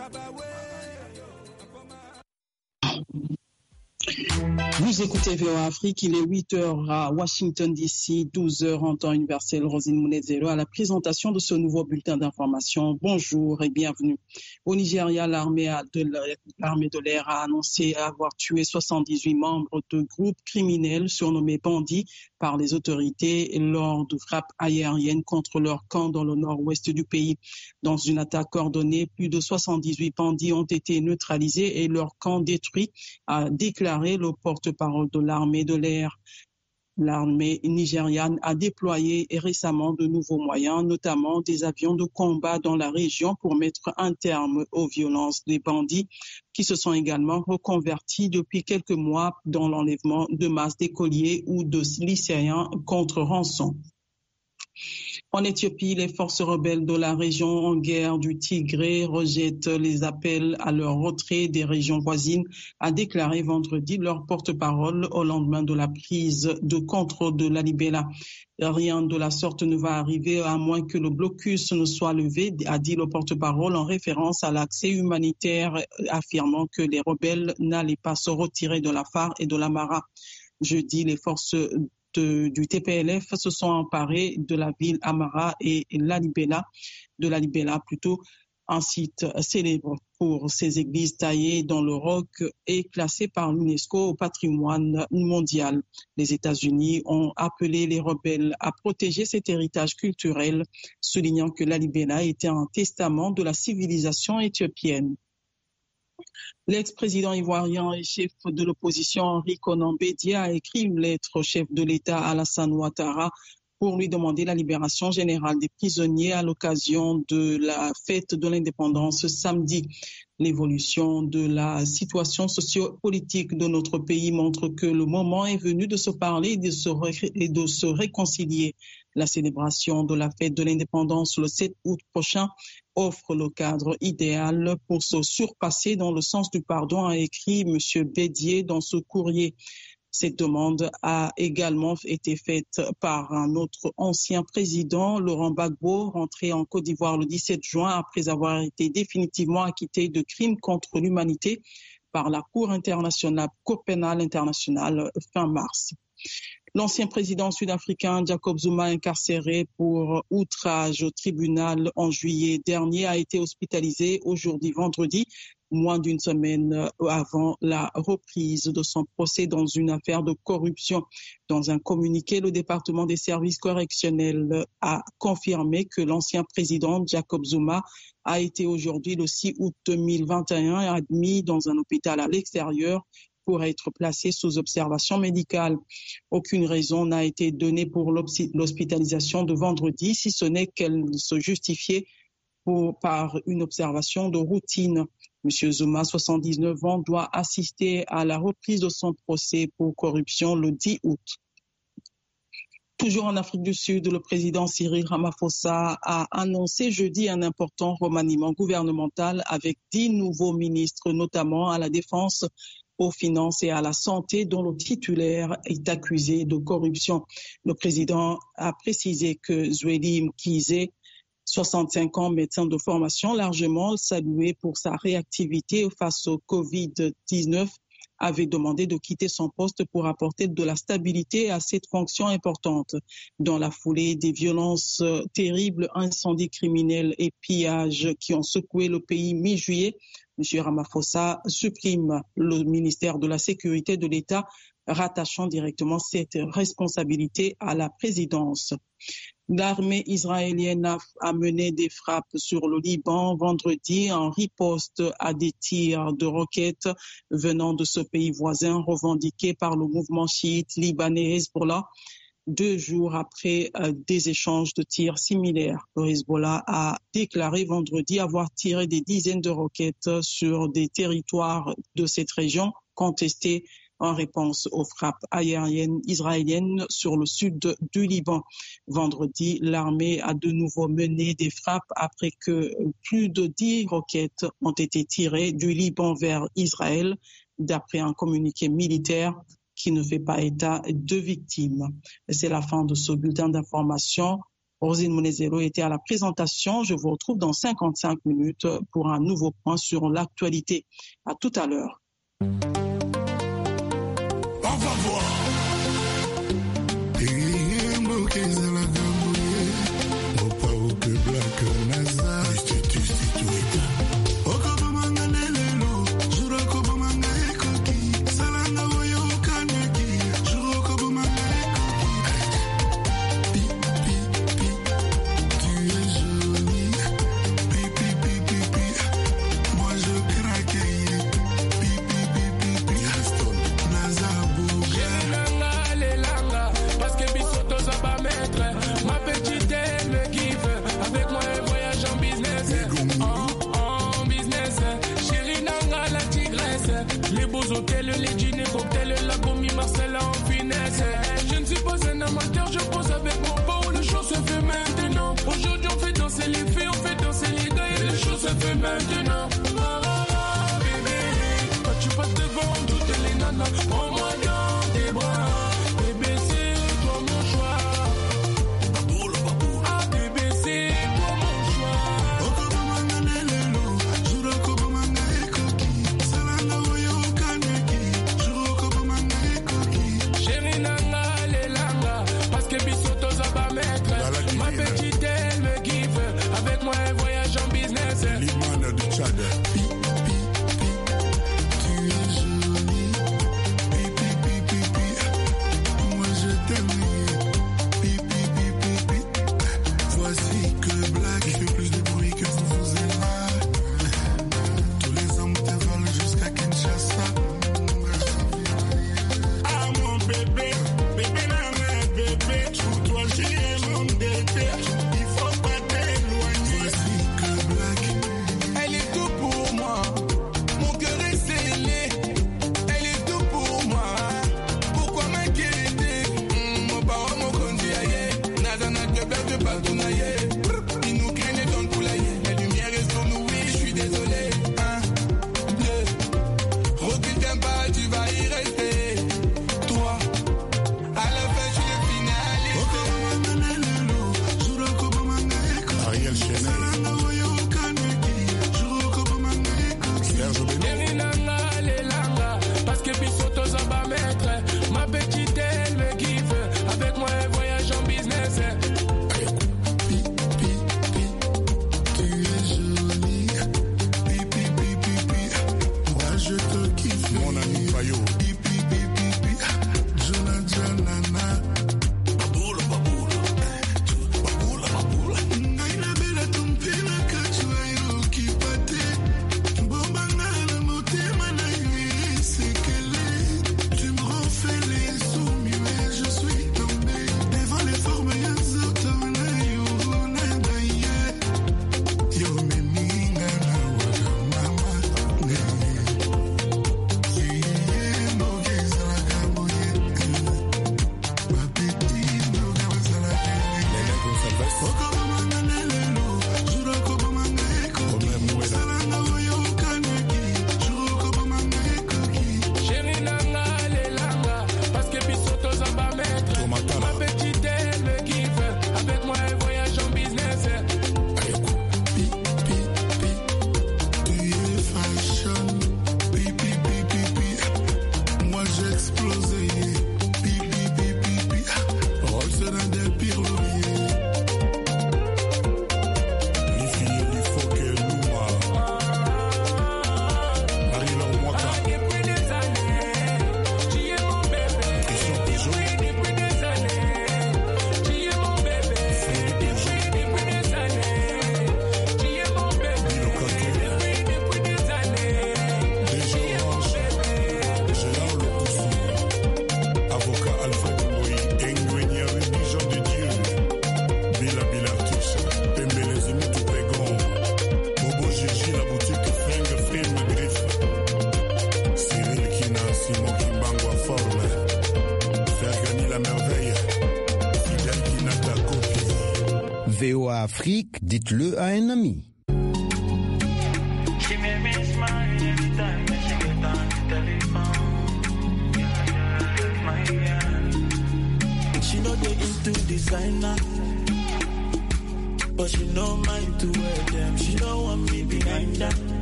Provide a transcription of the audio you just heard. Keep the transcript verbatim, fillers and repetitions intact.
Vous écoutez V O A Afrique, il est huit heures à Washington D C, douze heures en temps universel. Rosine Mounezero à la présentation de ce nouveau bulletin d'information. Bonjour et bienvenue. Au Nigeria, l'armée de l'air a annoncé avoir tué soixante-dix-huit membres de groupes criminels surnommés bandits par les autorités lors de frappes aériennes contre leur camp dans le nord-ouest du pays. Dans une attaque coordonnée, plus de soixante-dix-huit bandits ont été neutralisés et leur camp détruit, a déclaré le porte-parole de l'armée de l'air. L'armée nigériane a déployé récemment de nouveaux moyens, notamment des avions de combat dans la région pour mettre un terme aux violences des bandits qui se sont également reconvertis depuis quelques mois dans l'enlèvement de masse d'écoliers ou de lycéens contre rançon. En Éthiopie, les forces rebelles de la région en guerre du Tigré rejettent les appels à leur retrait des régions voisines, a déclaré vendredi leur porte-parole au lendemain de la prise de contrôle de la Lalibela. Rien de la sorte ne va arriver à moins que le blocus ne soit levé, a dit le porte-parole en référence à l'accès humanitaire, affirmant que les rebelles n'allaient pas se retirer de l'Afar et de l'Amara. Jeudi, les forces De, du T P L F se sont emparés de la ville Amara et Lalibela, de Lalibela plutôt, un site célèbre pour ses églises taillées dans le roc et classé par l'UNESCO au patrimoine mondial. Les États-Unis ont appelé les rebelles à protéger cet héritage culturel, soulignant que Lalibela était un testament de la civilisation éthiopienne. L'ex-président ivoirien et chef de l'opposition Henri Konan Bédié a écrit une lettre au chef de l'État Alassane Ouattara pour lui demander la libération générale des prisonniers à l'occasion de la fête de l'indépendance samedi. L'évolution de la situation socio-politique de notre pays montre que le moment est venu de se parler et de se, ré- et de se réconcilier. La célébration de la fête de l'indépendance le sept août prochain offre le cadre idéal pour se surpasser dans le sens du pardon, a écrit M. Bédié dans ce courrier. Cette demande a également été faite par un autre ancien président, Laurent Gbagbo, rentré en Côte d'Ivoire le dix-sept juin après avoir été définitivement acquitté de crimes contre l'humanité par la Cour internationale, Cour pénale internationale fin mars. L'ancien président sud-africain Jacob Zuma, incarcéré pour outrage au tribunal en juillet dernier, a été hospitalisé aujourd'hui vendredi, moins d'une semaine avant la reprise de son procès dans une affaire de corruption. Dans un communiqué, le département des services correctionnels a confirmé que l'ancien président Jacob Zuma a été aujourd'hui le six août deux mille vingt et un admis dans un hôpital à l'extérieur pour être placé sous observation médicale. Aucune raison n'a été donnée pour l'hospitalisation de vendredi, si ce n'est qu'elle se justifiait pour, par une observation de routine. M. Zuma, soixante-dix-neuf ans, doit assister à la reprise de son procès pour corruption le dix août. Toujours en Afrique du Sud, le président Cyril Ramaphosa a annoncé jeudi un important remaniement gouvernemental avec dix nouveaux ministres, notamment à la défense, aux finances et à la santé, dont le titulaire est accusé de corruption. Le président a précisé que Zweli Mkhize, soixante-cinq ans, médecin de formation, largement salué pour sa réactivité face au covid dix-neuf, avait demandé de quitter son poste pour apporter de la stabilité à cette fonction importante. Dans la foulée des violences terribles, incendies criminels et pillages qui ont secoué le pays mi-juillet, M. Ramaphosa supprime le ministère de la Sécurité de l'État, rattachant directement cette responsabilité à la présidence. L'armée israélienne a, a mené des frappes sur le Liban vendredi en riposte à des tirs de roquettes venant de ce pays voisin revendiqué par le mouvement chiite libanais Hezbollah. Deux jours après euh, des échanges de tirs similaires, le Hezbollah a déclaré vendredi avoir tiré des dizaines de roquettes sur des territoires de cette région contestés en réponse aux frappes aériennes israéliennes sur le sud du Liban. Vendredi, l'armée a de nouveau mené des frappes après que plus de dix roquettes ont été tirées du Liban vers Israël, d'après un communiqué militaire qui ne fait pas état de victimes. C'est la fin de ce bulletin d'information. Rosine Munezero était à la présentation. Je vous retrouve dans cinquante-cinq minutes pour un nouveau point sur l'actualité. À tout à l'heure. On va voir. Maintenant, oh, oh, bébé, quand tu passes devant toutes les nanas, prends-moi dans tes bras, bébé c'est toi mon choix. Ah bébé c'est toi mon choix. Chérie nanga les langa, parce que bisoto ça va mettre. Ma petite elle me kiffe, avec moi elle voyage en business. Tchad. Pi, pi, pi, tu es jolie. Pi, pi, pi, pi, pi. Moi je t'aime. Pi, pi, pi, pi, pi. Voici que Black fait plus de bruit que vous vous êtes là. Tous les hommes te veulent jusqu'à Kinshasa. Ah mon bébé, bébé nana, bébé, toi j'ai mon bébé. Il faut pas t'éloigner. Voici que Black. Mon cœur est scellé, elle est tout pour moi. Pourquoi m'inquiéter? Mon parent m'a conduit ailleurs. Nada n'a que peur de partout naïe. Il nous craignait dans le poulailler. La lumière est sur nous, oui, je suis désolé. Un, deux, recule d'un pas, tu vas y rester. Trois, à la fin, je suis le finaliste. Ariel Chenel. Parce que Bisoto ça va mettre. Ma petite elle me kiffe. Avec moi elle voyage en business. Pi, pi, pi. Tu es jolie. Pi, pi, pi, pi, pi. Moi je te kiffe. Mon ami Payo. Pi, pi, pi, pi, pi. Jonathan Nana. Baboula, baboula. Baboula, baboula. Ngaina bela tumpela kachwa iro kipate. Bombanga la motema na tu me refais les soumis, mais je suis tombé devant les formes et les autres. Yo, me minga na waka mama. Si mo geza la kaboye, ma petite no geza la kaboye. Oko mama nelelo, juro ko mama ngeko. Salanga woyo kaneki, juro ko mama ngeko. Chérie nanga les langa, parce que Bisoto ça va mettre. Ma petite elle me kiffe, avec moi elle voyage en business. Pi, pi, pi, tu es fashion. Pi, pi, pi, pi, pi, moi j'ai explosé. Pi, pi, pi, pi, pi, Rolls dans des pirlouriers. Les filles, il faut que l'ouma. Marie-Laure Mwaka. Depuis des années, tu es mon bébé. Christian Peugeot. Depuis des années, tu es mon bébé. Depuis des années, tu es mon bébé. Milo Kaké. Depuis des années, Déjà Orange. Gérard Lopoussi. Avocat Alfred Moui. Engwenya Religion de Dieu. Bila Bilartus. Pembele Zimitu Pégon. Bobo Gigi, la boutique Fringue, Frime, Griffe. Cyril Kina, Simon Kimbango à forme. Fergani la merveille. Fidel Kina ta copie. V O A Afrique, dites-le à un ami. She made me smile every time that she get on the telephone. Yeah, yeah, my yeah. She know they into designer. but she no mind to wear them. She don't want me behind her.